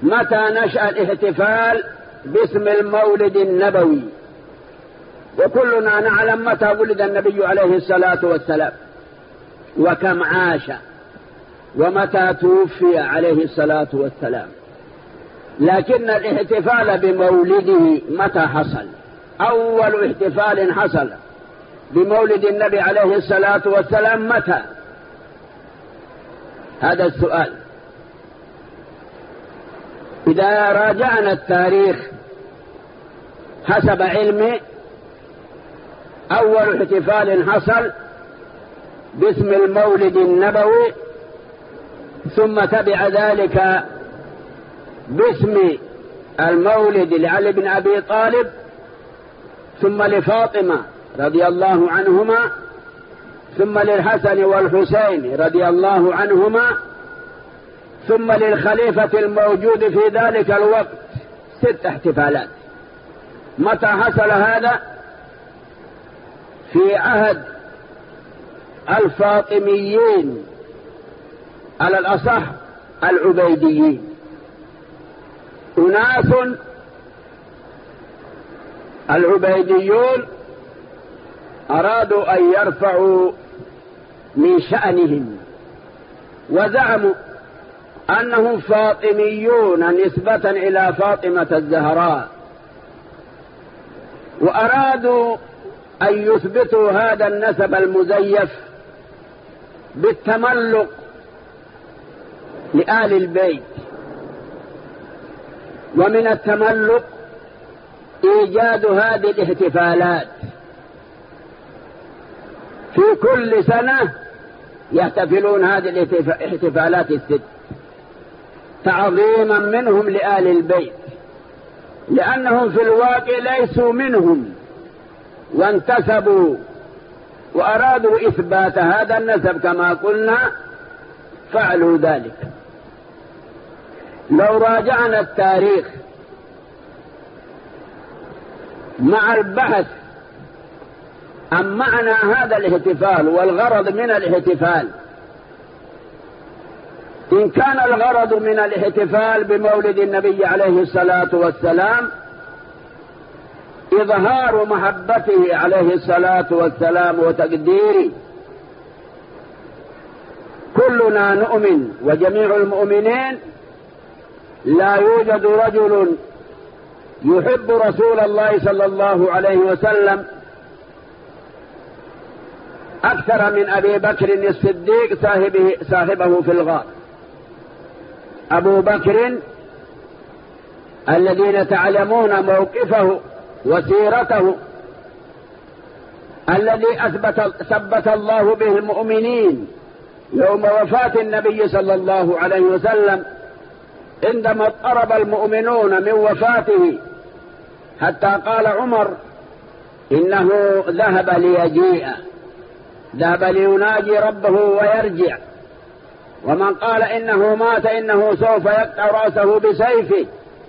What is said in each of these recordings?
متى نشأ الاحتفال باسم المولد النبوي؟ وكلنا نعلم متى ولد النبي عليه الصلاة والسلام وكم عاش ومتى توفي عليه الصلاة والسلام، لكن الاحتفال بمولده متى حصل؟ أول احتفال حصل بمولد النبي عليه الصلاة والسلام متى؟ هذا السؤال. إذا راجعنا التاريخ حسب علمي، أول احتفال حصل باسم المولد النبوي، ثم تبع ذلك باسم المولد لعلي بن أبي طالب، ثم لفاطمة رضي الله عنهما، ثم للحسن والحسين رضي الله عنهما، ثم للخليفة الموجود في ذلك الوقت 6 احتفالات. متى حصل هذا؟ في عهد الفاطميين، على الأصح العبيديين، أناس العبيديون أرادوا أن يرفعوا من شأنهم، وزعموا أنهم فاطميون نسبة إلى فاطمة الزهراء، وأرادوا أن يثبتوا هذا النسب المزيف بالتملق لآل البيت. ومن التملق إيجاد هذه الاحتفالات، في كل سنة يحتفلون هذه الاحتفالات ال6 تعظيما منهم لآل البيت، لأنهم في الواقع ليسوا منهم وانتسبوا وأرادوا إثبات هذا النسب كما قلنا، فعلوا ذلك. لو راجعنا التاريخ مع البحث عن معنى هذا الاحتفال والغرض من الاحتفال، إن كان الغرض من الاحتفال بمولد النبي عليه الصلاة والسلام إظهار محبته عليه الصلاة والسلام وتقديره، كلنا نؤمن وجميع المؤمنين لا يوجد رجل يحب رسول الله صلى الله عليه وسلم أكثر من أبي بكر الصديق صاحبه في الغار. أبو بكر الذين تعلمون موقفه وسيرته، الذي ثبت الله به المؤمنين يوم وفاة النبي صلى الله عليه وسلم، عندما اضطرب المؤمنون من وفاته حتى قال عمر إنه ذهب ليجيء، ذهب ليناجي ربه ويرجع، ومن قال إنه مات إنه سوف يقطع رأسه بسيفه.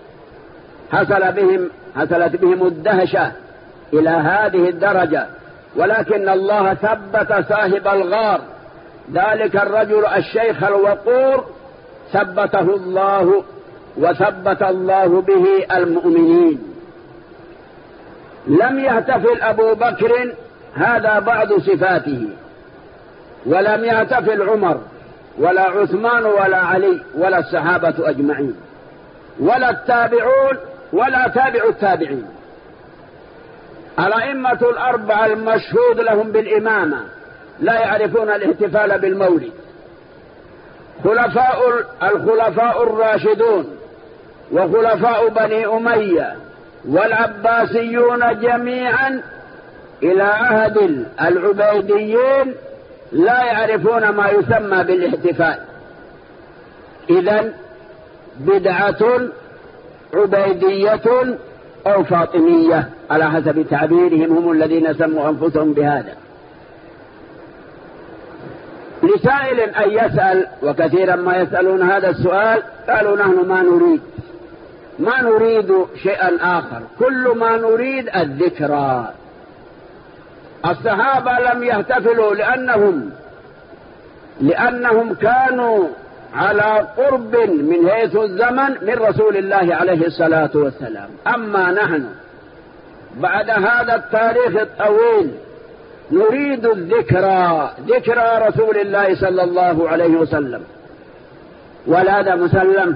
حصلت بهم الدهشة إلى هذه الدرجة، ولكن الله ثبت صاحب الغار، ذلك الرجل الشيخ الوقور، ثبته الله وثبت الله به المؤمنين. لم يحتفل أبو بكر، هذا بعض صفاته، ولم يحتفل عمر ولا عثمان ولا علي ولا الصحابة أجمعين ولا التابعون ولا تابع التابعين. الأئمة الأربعة المشهود لهم بالإمامة لا يعرفون الاحتفال بالمولد. الخلفاء الراشدون وخلفاء بني أمية والعباسيون جميعا إلى عهد العبيديين لا يعرفون ما يسمى بالاحتفال. إذن بدعة عبيدية أو فاطمية على حسب تعبيرهم، هم الذين سموا أنفسهم بهذا. لسائل أن يسأل، وكثيرا ما يسألون هذا السؤال، قالوا نحن ما نريد شيئا آخر، كل ما نريد الذكرى. الصحابة لم يحتفلوا لأنهم كانوا على قرب من حيث الزمن من رسول الله عليه الصلاة والسلام. أما نحن بعد هذا التاريخ الطويل نريد ذكرى رسول الله صلى الله عليه وسلم. ولا مسلم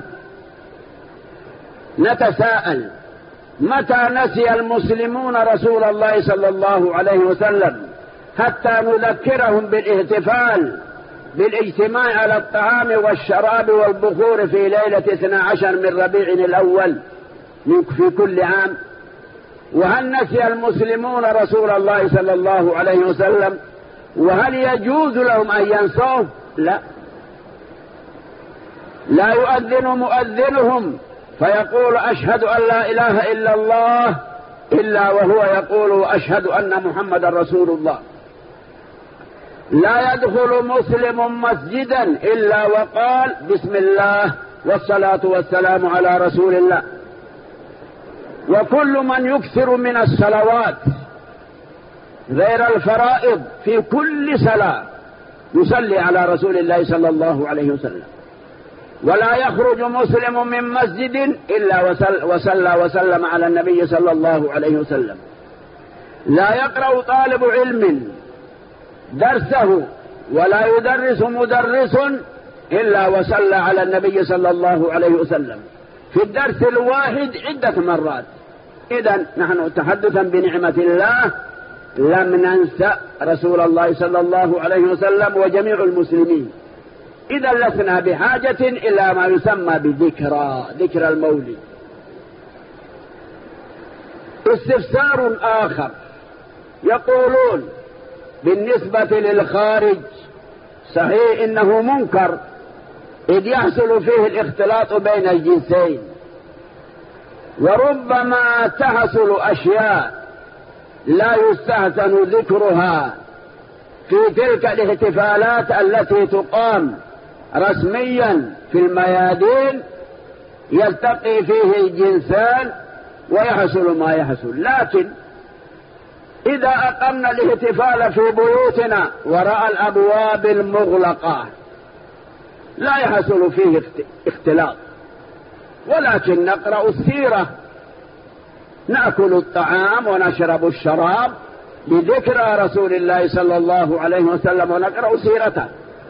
نتساءل متى نسي المسلمون رسول الله صلى الله عليه وسلم حتى نذكرهم بالاحتفال بالاجتماع على الطعام والشراب والبخور في ليلة 12 من ربيع الأول في كل عام؟ وهل نسي المسلمون رسول الله صلى الله عليه وسلم؟ وهل يجوز لهم أن ينسوه؟ لا يؤذن مؤذنهم فيقول أشهد أن لا إله إلا الله إلا وهو يقول أشهد أن محمد رسول الله. لا يدخل مسلم مسجدا إلا وقال بسم الله والصلاة والسلام على رسول الله. وكل من يكثر من الصلوات غير الفرائض في كل صلاة يصلي على رسول الله صلى الله عليه وسلم. ولا يخرج مسلم من مسجد إلا وصلى وسلم على النبي صلى الله عليه وسلم. لا يقرأ طالب علم درسه ولا يدرس مدرس إلا وصلى على النبي صلى الله عليه وسلم في الدرس الواحد عدة مرات. إذن نحن تحدثا بنعمة الله لم ننسى رسول الله صلى الله عليه وسلم وجميع المسلمين. إذا لسنا بحاجة إلى ما يسمى ذكرى المولد. استفسار آخر يقولون بالنسبة للخارج صحيح إنه منكر إذ يحصل فيه الاختلاط بين الجنسين، وربما تحصل أشياء لا يستحسن ذكرها في تلك الاحتفالات التي تقام رسميا في الميادين يلتقي فيه الجنسان ويحصل ما يحصل. لكن إذا أقمنا الاحتفال في بيوتنا وراء الأبواب المغلقة لا يحصل فيه اختلاط، ولكن نقرأ السيرة، نأكل الطعام ونشرب الشراب بذكرى رسول الله صلى الله عليه وسلم ونقرأ سيرته.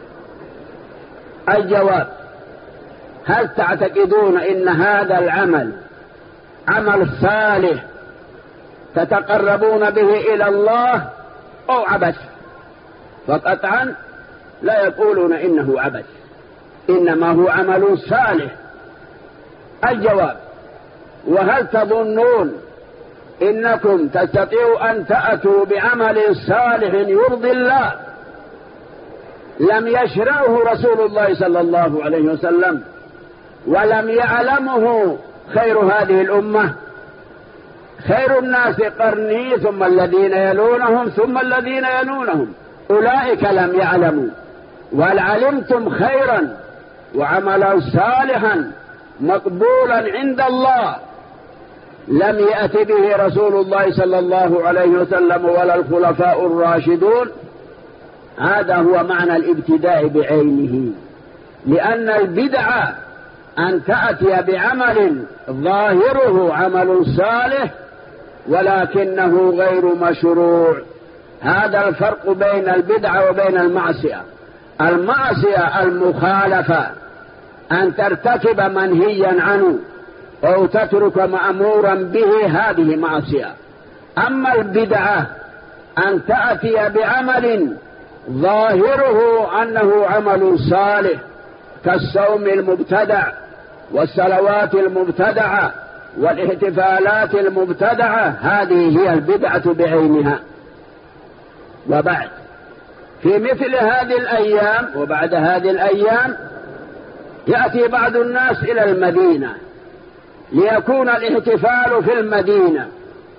الجواب: هل تعتقدون إن هذا العمل عمل صالح تتقربون به إلى الله أو عبث؟ فقطعا لا يقولون إنه عبث، إنما هو عمل صالح. الجواب: وهل تظنون إنكم تستطيعوا أن تأتوا بعمل صالح يرضي الله لم يشرعه رسول الله صلى الله عليه وسلم ولم يعلمه خير هذه الأمة؟ خير الناس قرني ثم الذين يلونهم ثم الذين يلونهم، أولئك لم يعلموا. وهل علمتم خيرا وعملا صالحا مقبولا عند الله لم يأت به رسول الله صلى الله عليه وسلم ولا الخلفاء الراشدون؟ هذا هو معنى الابتداء بعينه. لأن البدعة أن تأتي بعمل ظاهره عمل صالح ولكنه غير مشروع. هذا الفرق بين البدعة وبين المعصية. المعصية المخالفة أن ترتكب منهيا عنه أو تترك مأمورا به، هذه معصية. أما البدعة أن تأتي بعمل ظاهره أنه عمل صالح كالصوم المبتدع والصلوات المبتدعة والاحتفالات المبتدعة، هذه هي البدعة بعينها. وبعد في مثل هذه الأيام وبعد هذه الأيام يأتي بعض الناس إلى المدينة ليكون الاحتفال في المدينة،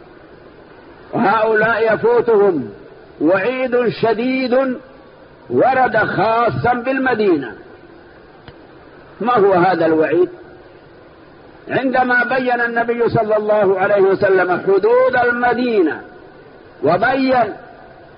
وهؤلاء يفوتهم وعيد شديد ورد خاصا بالمدينة. ما هو هذا الوعيد؟ عندما بين النبي صلى الله عليه وسلم حدود المدينة وبين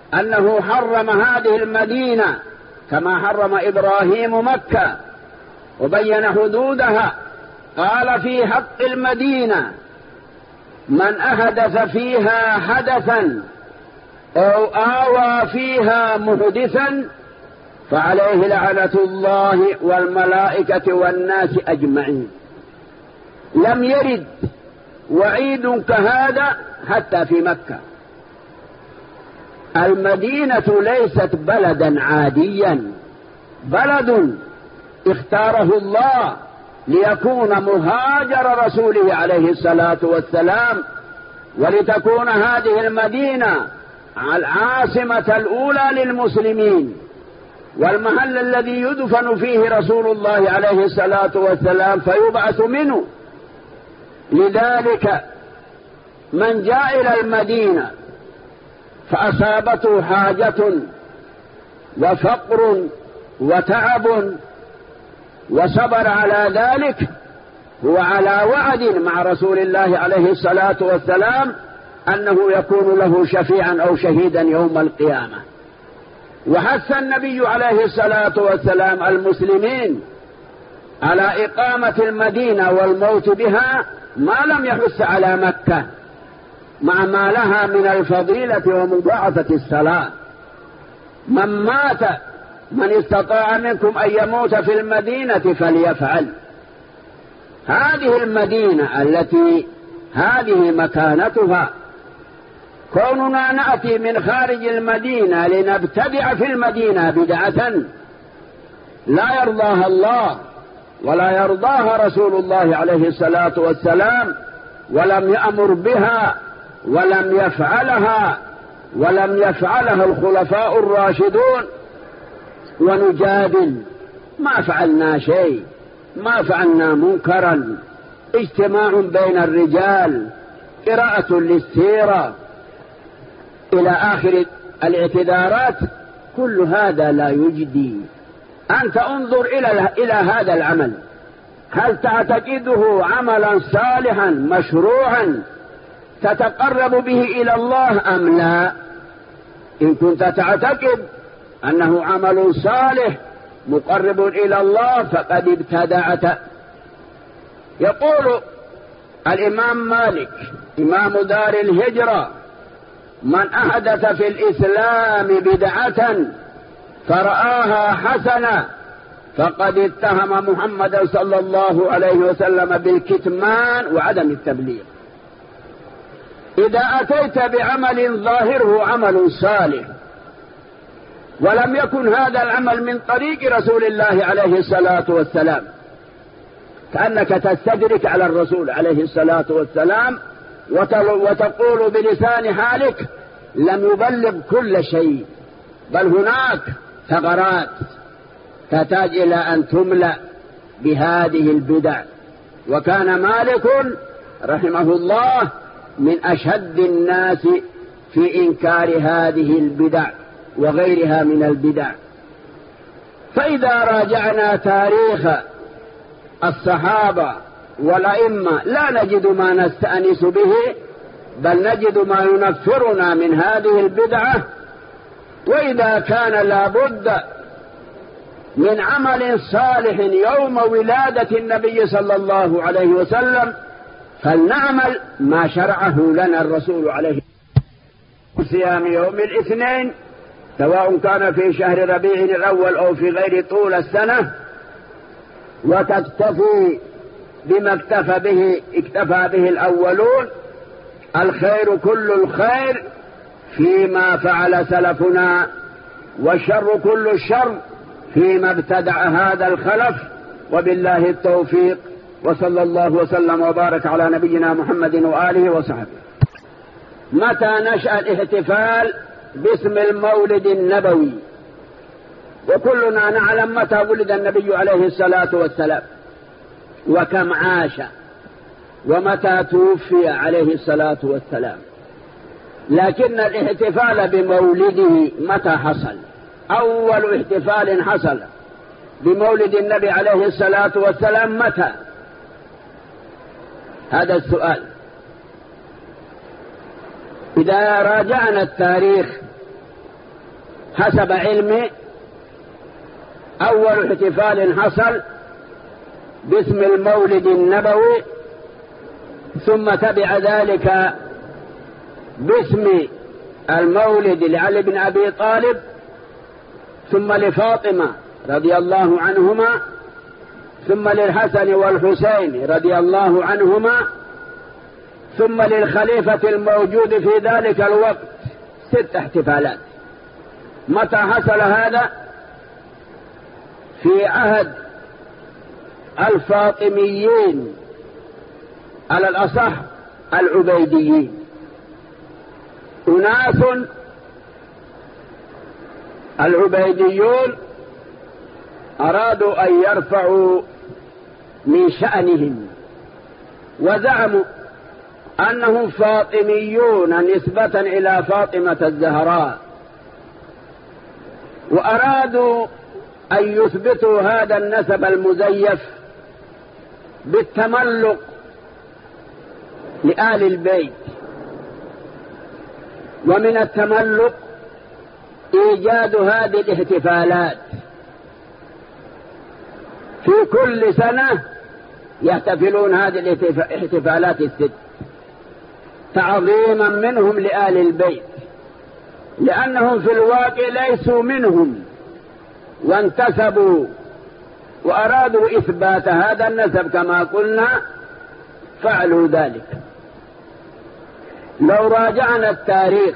أنه حرم هذه المدينة كما حرم إبراهيم مكة، وبين حدودها. قال في حق المدينة: من أحدث فيها حدثا أو آوى فيها محدثا فعليه لعنة الله والملائكة والناس أجمعين. لم يرد وعيد كهذا حتى في مكة. المدينة ليست بلدا عاديا، بلد اختاره الله ليكون مهاجر رسوله عليه الصلاة والسلام، ولتكون هذه المدينة العاصمة الأولى للمسلمين، والمحل الذي يدفن فيه رسول الله عليه الصلاة والسلام فيبعث منه. لذلك من جاء إلى المدينة فأصابته حاجة وفقر وتعب وصبر على ذلك، هو على وعد مع رسول الله عليه الصلاة والسلام أنه يكون له شفيعا أو شهيدا يوم القيامة. وحث النبي عليه الصلاة والسلام المسلمين على إقامة المدينة والموت بها ما لم يحث على مكة، مع ما لها من الفضيلة ومضاعفة الصلاة. من استطاع منكم أن يموت في المدينة فليفعل. هذه المدينة التي هذه مكانتها، كوننا نأتي من خارج المدينة لنبتدع في المدينة بدعة لا يرضاها الله ولا يرضاها رسول الله عليه الصلاة والسلام، ولم يأمر بها ولم يفعلها الخلفاء الراشدون، ونجادل ما فعلنا شيء، ما فعلنا منكرا، اجتماع بين الرجال، قراءة للسيرة إلى آخر الاعتذارات، كل هذا لا يجدي. أنت انظر إلى هذا العمل، هل تعتقده عملا صالحا مشروعا تتقرب به إلى الله أم لا؟ إن كنت تعتقد أنه عمل صالح مقرب إلى الله فقد ابتدعت. يقول الإمام مالك إمام دار الهجرة: من أحدث في الإسلام بدعة فرآها حسنة فقد اتهم محمدا صلى الله عليه وسلم بالكتمان وعدم التبليغ. إذا أتيت بعمل ظاهره عمل صالح ولم يكن هذا العمل من طريق رسول الله عليه الصلاة والسلام، كأنك تستدرك على الرسول عليه الصلاة والسلام وتقول بلسان حالك: لم يبلغ كل شيء، بل هناك ثغرات تحتاج إلى أن تملأ بهذه البدع. وكان مالك رحمه الله من أشد الناس في إنكار هذه البدع وغيرها من البدع. فإذا راجعنا تاريخ الصحابة والأئمة لا نجد ما نستأنس به، بل نجد ما ينفرنا من هذه البدعة. وإذا كان لابد من عمل صالح يوم ولادة النبي صلى الله عليه وسلم فلنعمل ما شرعه لنا الرسول عليه صيام يوم الاثنين، سواء كان في شهر ربيع الأول أو في غير طول السنة، وتكتفي بما اكتفى به الأولون. الخير كل الخير فيما فعل سلفنا، والشر كل الشر فيما ابتدع هذا الخلف. وبالله التوفيق، وصلى الله وسلم وبارك على نبينا محمد وآله وصحبه. متى نشأ الاحتفال باسم المولد النبوي؟ وكلنا نعلم متى ولد النبي عليه الصلاة والسلام وكم عاش ومتى توفي عليه الصلاة والسلام، لكن الاحتفال بمولده متى حصل؟ أول احتفال حصل بمولد النبي عليه الصلاة والسلام متى؟ هذا السؤال. إذا راجعنا التاريخ حسب علمي، أول احتفال حصل باسم المولد النبوي، ثم تبع ذلك باسم المولد لعلي بن أبي طالب، ثم لفاطمة رضي الله عنهما، ثم للحسن والحسين رضي الله عنهما، ثم للخليفة الموجود في ذلك الوقت 6 احتفالات. متى حصل هذا؟ في عهد الفاطميين، على الأصح العبيديين. أناس العبيديون أرادوا أن يرفعوا من شأنهم، وزعموا أنهم فاطميون نسبة إلى فاطمة الزهراء، وأرادوا أن يثبتوا هذا النسب المزيف بالتملق لآل البيت. ومن التملق إيجاد هذه الاحتفالات، في كل سنة يحتفلون هذه الاحتفالات ال6 تعظيما منهم لآل البيت، لأنهم في الواقع ليسوا منهم وانتسبوا وأرادوا إثبات هذا النسب كما قلنا، فعلوا ذلك. لو راجعنا التاريخ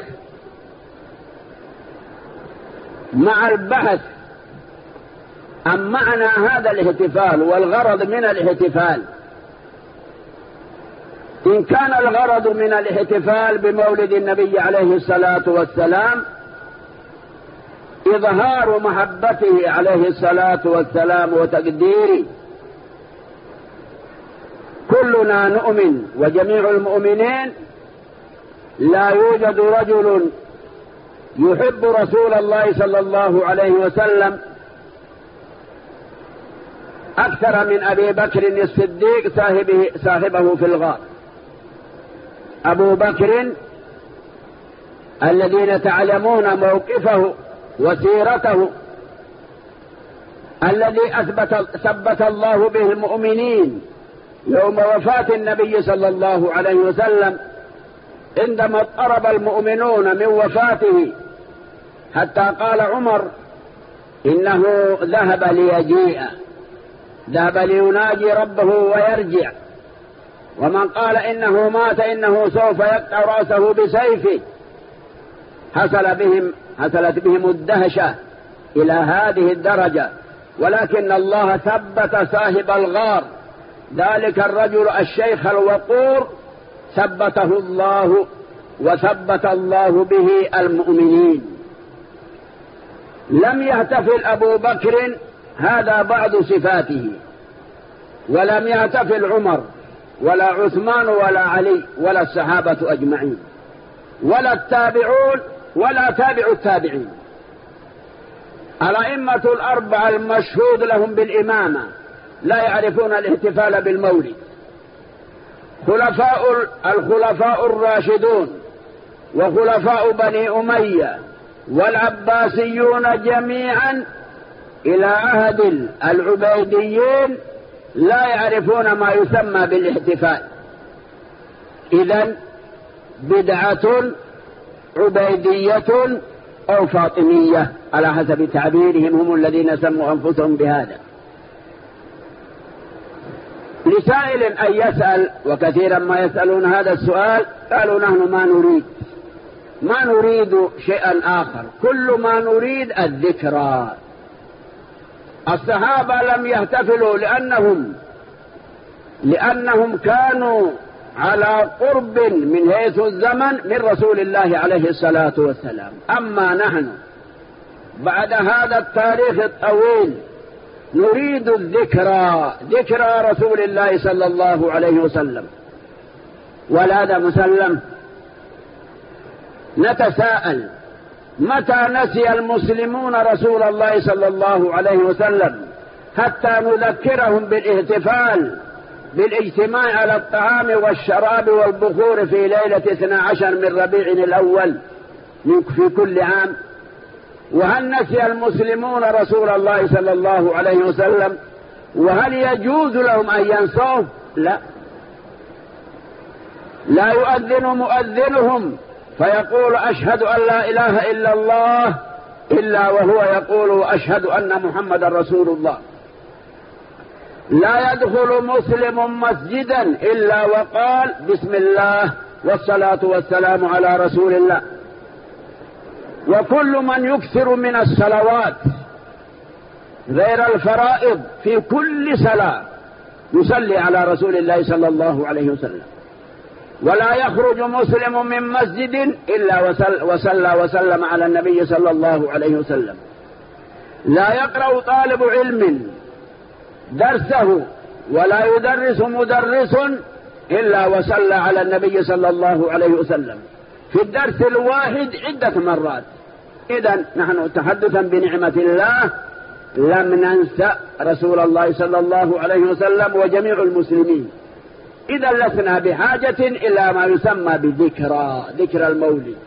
مع البحث عن معنى هذا الاحتفال والغرض من الاحتفال، إن كان الغرض من الاحتفال بمولد النبي عليه الصلاة والسلام إظهار محبته عليه الصلاة والسلام وتقديره، كلنا نؤمن وجميع المؤمنين لا يوجد رجل يحب رسول الله صلى الله عليه وسلم أكثر من أبي بكر الصديق صاحبه في الغار. أبو بكر الذين تعلمون موقفه وسيرته، الذي ثبت الله به المؤمنين يوم وفاة النبي صلى الله عليه وسلم، عندما اضطرب المؤمنون من وفاته حتى قال عمر إنه ذهب ليجيء، ذهب ليناجي ربه ويرجع. ومن قال إنه مات إنه سوف يقطع رأسه بسيفه. حصلت بهم الدهشة إلى هذه الدرجة، ولكن الله ثبت صاحب الغار، ذلك الرجل الشيخ الوقور، ثبته الله وثبت الله به المؤمنين. لم يحتفل أبو بكر، هذا بعض صفاته، ولم يحتفل عمر ولا عثمان ولا علي ولا الصحابة أجمعين ولا التابعون ولا تابع التابعين. الأئمة الأربعة المشهود لهم بالإمامة لا يعرفون الاحتفال بالمولد. الخلفاء الراشدون وخلفاء بني أمية والعباسيون جميعا إلى عهد العبيديين لا يعرفون ما يسمى بالاحتفال. إذن بدعة عبيدية أو فاطمية على حسب تعبيرهم، هم الذين سموا أنفسهم بهذا. لسائل أن يسأل، وكثيرا ما يسألون هذا السؤال، قالوا نحن ما نريد شيئا آخر، كل ما نريد الذكرى. الصحابة لم يحتفلوا لأنهم كانوا على قرب من حيث الزمن من رسول الله عليه الصلاة والسلام. أما نحن بعد هذا التاريخ الطويل نريد ذكرى رسول الله صلى الله عليه وسلم. ولا مسلم نتساءل متى نسي المسلمون رسول الله صلى الله عليه وسلم حتى نذكرهم بالاحتفال بالاجتماع على الطعام والشراب والبخور في ليلة 12 من ربيع الأول في كل عام؟ وهل نسي المسلمون رسول الله صلى الله عليه وسلم وهل يجوز لهم أن ينسوه؟ لا. لا يؤذن مؤذنهم فيقول أشهد أن لا إله إلا الله إلا وهو يقول أشهد أن محمد رسول الله. لا يدخل مسلم مسجدا إلا وقال بسم الله والصلاة والسلام على رسول الله. وكل من يكثر من الصلوات غير الفرائض في كل صلاة يصلي على رسول الله صلى الله عليه وسلم. ولا يخرج مسلم من مسجد إلا وصلى وسلم على النبي صلى الله عليه وسلم. لا يقرأ طالب علم درسه ولا يدرس مدرس إلا وصلى على النبي صلى الله عليه وسلم في الدرس الواحد عدة مرات. إذن نحن تحدثا بنعمة الله لم ننسى رسول الله صلى الله عليه وسلم وجميع المسلمين. إذا لسنا بحاجة إلى ما يسمى ذكرى المولد.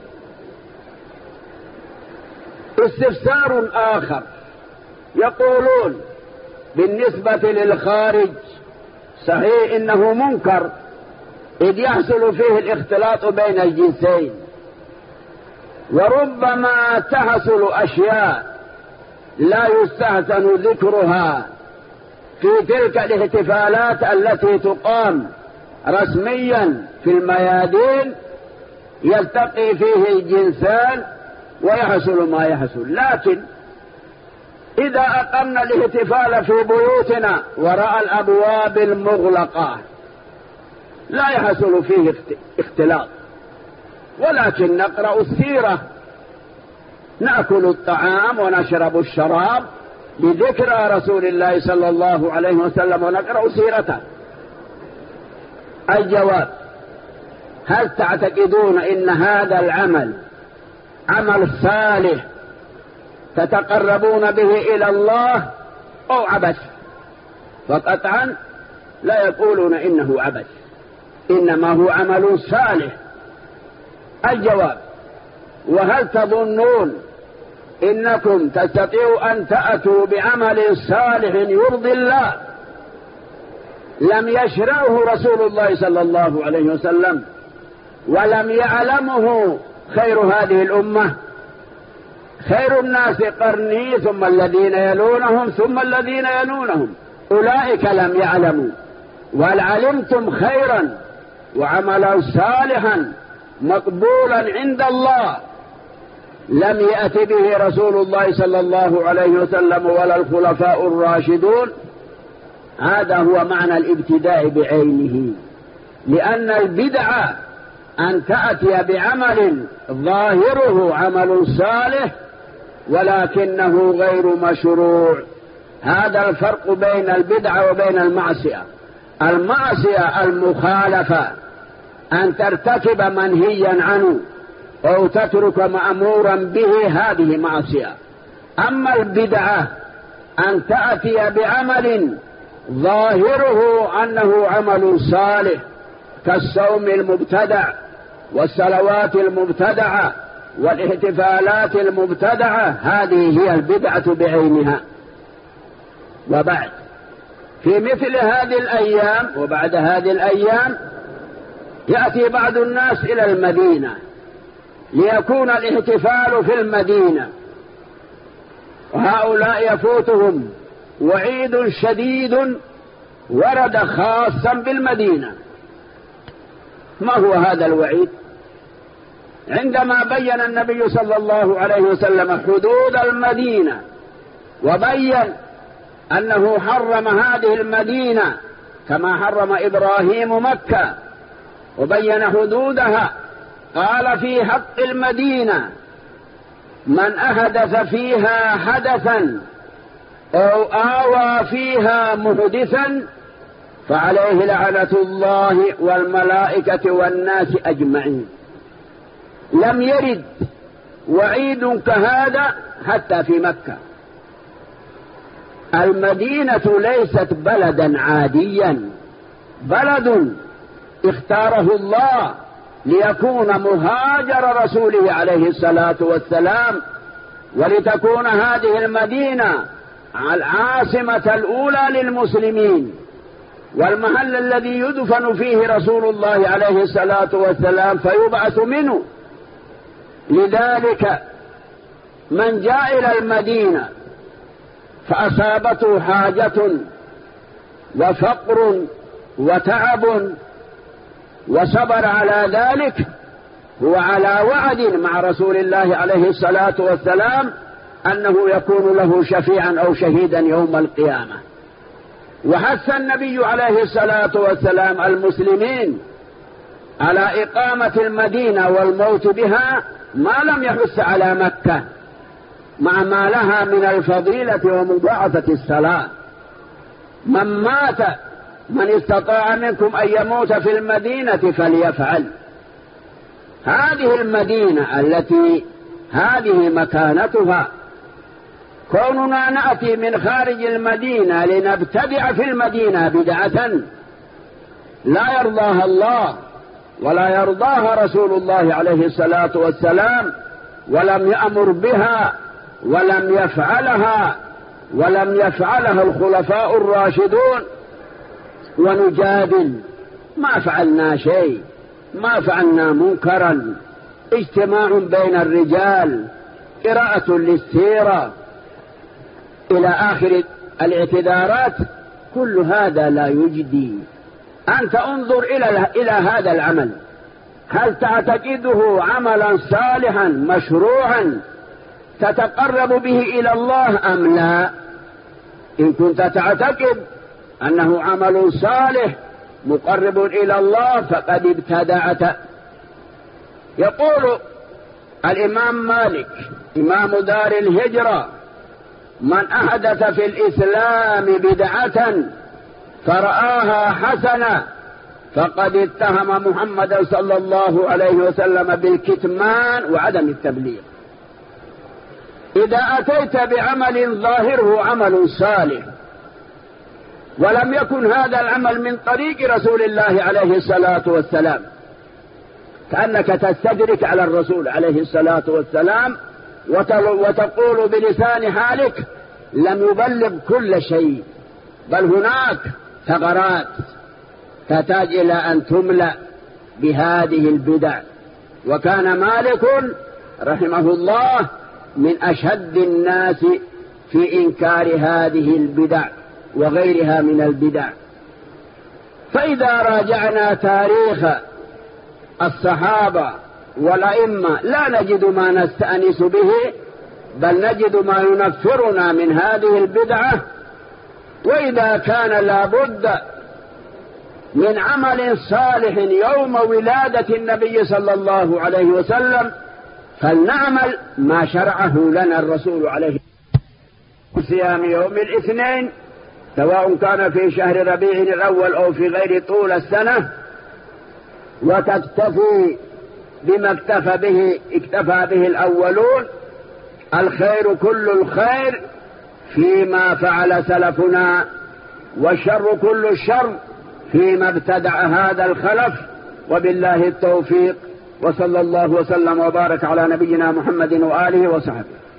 استفسار آخر يقولون بالنسبة للخارج صحيح إنه منكر إذ يحصل فيه الاختلاط بين الجنسين، وربما تحصل أشياء لا يستحسن ذكرها في تلك الاحتفالات التي تقام رسميا في الميادين يلتقي فيه الجنسان ويحصل ما يحصل. لكن إذا أقمنا الاحتفال في بيوتنا وراء الأبواب المغلقة لا يحصل فيه اختلاط، ولكن نقرأ السيرة، نأكل الطعام ونشرب الشراب بذكرى رسول الله صلى الله عليه وسلم ونقرأ سيرته. الجواب: هل تعتقدون إن هذا العمل عمل صالح تتقربون به إلى الله أو عبث؟ فقطعا لا يقولون إنه عبث، إنما هو عمل صالح. الجواب: وهل تظنون إنكم تستطيعوا أن تأتوا بعمل صالح يرضي الله لم يشرعه رسول الله صلى الله عليه وسلم ولم يعلمه خير هذه الأمة؟ خير الناس قرني ثم الذين يلونهم ثم الذين يلونهم، أولئك لم يعلموا. وهل علمتم خيرا وعملا صالحا مقبولا عند الله لم يأت به رسول الله صلى الله عليه وسلم ولا الخلفاء الراشدون؟ هذا هو معنى الابتداء بعينه. لأن البدعة أن تأتي بعمل ظاهره عمل صالح ولكنه غير مشروع. هذا الفرق بين البدعة وبين المعصية. المعصية المخالفة أن ترتكب منهيا عنه أو تترك مأمورا به، هذه معصية. أما البدعة أن تأتي بعمل ظاهره أنه عمل صالح كالصوم المبتدع والصلوات المبتدعة والاحتفالات المبتدعة، هذه هي البدعة بعينها. وبعد في مثل هذه الأيام وبعد هذه الأيام يأتي بعض الناس إلى المدينة ليكون الاحتفال في المدينة، وهؤلاء يفوتهم وعيد شديد ورد خاصا بالمدينة. ما هو هذا الوعيد؟ عندما بين النبي صلى الله عليه وسلم حدود المدينة وبين أنه حرم هذه المدينة كما حرم إبراهيم مكة وبين حدودها، قال في حق المدينة: من أحدث فيها حدثا أو آوى فيها محدثا فعليه لعنة الله والملائكة والناس أجمعين. لم يرد وعيد كهذا حتى في مكة. المدينة ليست بلدا عاديا، بلد اختاره الله ليكون مهاجر رسوله عليه الصلاة والسلام، ولتكون هذه المدينة العاصمة الأولى للمسلمين والمحل الذي يدفن فيه رسول الله عليه الصلاة والسلام فيبعث منه. لذلك من جاء إلى المدينة فأصابته حاجة وفقر وتعب وصبر على ذلك هو على وعد مع رسول الله عليه الصلاة والسلام أنه يكون له شفيعا أو شهيدا يوم القيامة. وحث النبي عليه الصلاة والسلام المسلمين على إقامة المدينة والموت بها ما لم يحث على مكة مع ما لها من الفضيلة ومضاعفة الصلاة. من استطاع منكم أن يموت في المدينة فليفعل. هذه المدينة التي هذه مكانتها، كوننا نأتي من خارج المدينة لنبتدع في المدينة بدعة لا يرضاها الله ولا يرضاها رسول الله عليه الصلاة والسلام، ولم يأمر بها ولم يفعلها الخلفاء الراشدون، ونجادل ما فعلنا شيء، ما فعلنا منكرا، اجتماع بين الرجال، قراءة للسيرة إلى آخر الاعتذارات، كل هذا لا يجدي. أنت انظر إلى هذا العمل، هل تعتقده عملا صالحا مشروعا تتقرب به إلى الله أم لا؟ إن كنت تعتقد أنه عمل صالح مقرب إلى الله فقد ابتدعت. يقول الإمام مالك إمام دار الهجرة: من أحدث في الإسلام بدعة فرآها حسنة فقد اتهم محمدا صلى الله عليه وسلم بالكتمان وعدم التبليغ. إذا أتيت بعمل ظاهره عمل صالح ولم يكن هذا العمل من طريق رسول الله عليه الصلاة والسلام، كأنك تستدرك على الرسول عليه الصلاة والسلام وتقول بلسان حالك لم يبلغ كل شيء، بل هناك ثغرات تحتاج إلى أن تملأ بهذه البدع. وكان مالك رحمه الله من أشد الناس في إنكار هذه البدع وغيرها من البدع. فإذا راجعنا تاريخ الصحابة والأئمة لا نجد ما نستأنس به، بل نجد ما ينفرنا من هذه البدعة. وإذا كان لابد من عمل صالح يوم ولادة النبي صلى الله عليه وسلم فلنعمل ما شرعه لنا الرسول عليه صيام يوم الاثنين، سواء كان في شهر ربيع الأول أو في غير طول السنة، وتكتفي بما اكتفى به الأولون. الخير كل الخير فيما فعل سلفنا، والشر كل الشر فيما ابتدع هذا الخلف. وبالله التوفيق، وصلى الله وسلم وبارك على نبينا محمد وآله وصحبه.